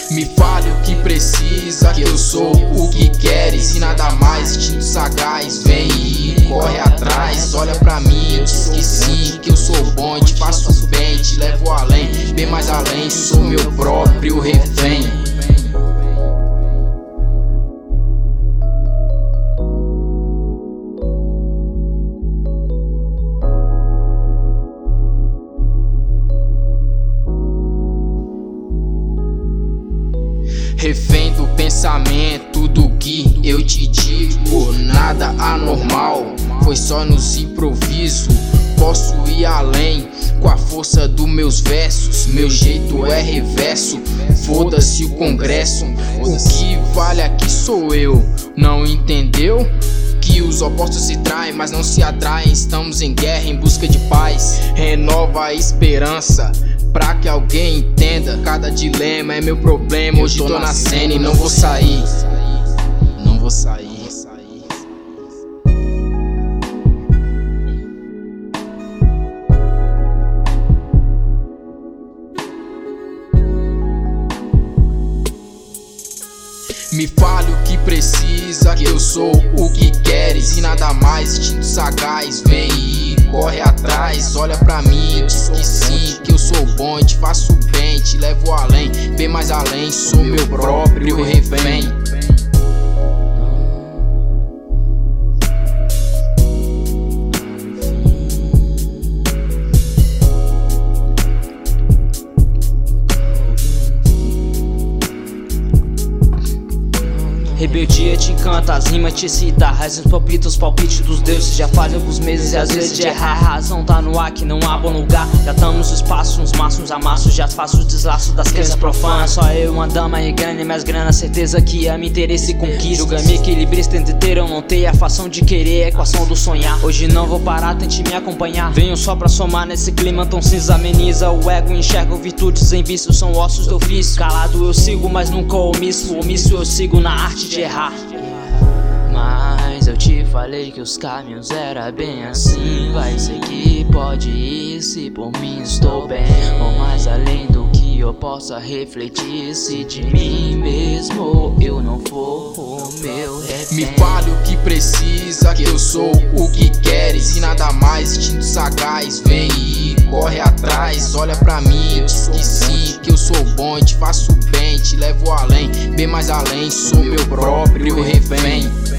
Me fale o que precisa, que eu sou o que queres. E nada mais, instinto sagaz, vem e corre atrás. Olha pra mim, eu disse que sim, que eu sou bom, te faço bem, te levo além, bem mais além, sou meu próprio refém. Refém do pensamento do que eu te digo, nada anormal, foi só nos improviso. Posso ir além com a força dos meus versos, meu jeito é reverso, foda-se o congresso. O que vale aqui sou eu, não entendeu? Que os opostos se traem, mas não se atraem. Estamos em guerra em busca de paz. Renova a esperança pra que alguém entenda. Cada dilema é meu problema. Hoje tô na cena e não vou sair. Não vou sair. Me fale o que precisa, que eu sou o que queres. E nada mais, instinto sagaz, vem e corre atrás. Olha pra mim, eu disse que sim, que eu sou bom, te faço bem, te levo além, bem mais além, sou meu próprio refém. Rebeldia te encanta, as rimas te excita, razões palpitam, os palpites dos deuses. Já faz alguns meses e às vezes de errar. A razão tá no ar que não há bom lugar. Já tamos no espaço, uns maços, amassos. Já faço os deslaços das crenças profanas. Só eu, uma dama e grana, minhas granas. Certeza que ama interesse e conquista. Julga-me equilibrista entre ter ou não ter. A fação de querer, a equação do sonhar. Hoje não vou parar, tente me acompanhar. Venho só pra somar nesse clima tão cinza. Ameniza o ego, enxergo virtudes em vícios. São ossos do ofício. Calado eu sigo, mas nunca omisso. Omisso eu sigo na arte de errar. Mas eu te falei que os caminhos era bem assim. Vai seguir, pode ir, se por mim estou bem. Ou mais além do que eu possa refletir. Se de mim mesmo eu não for o meu refém. Me fale o que precisa, que eu sou o que queres. E nada mais, instinto sagaz, vem e corre atrás. Olha pra mim, eu disse que sim, que eu sou bom, te faço bem, te levo além, bem mais além, sou meu próprio refém.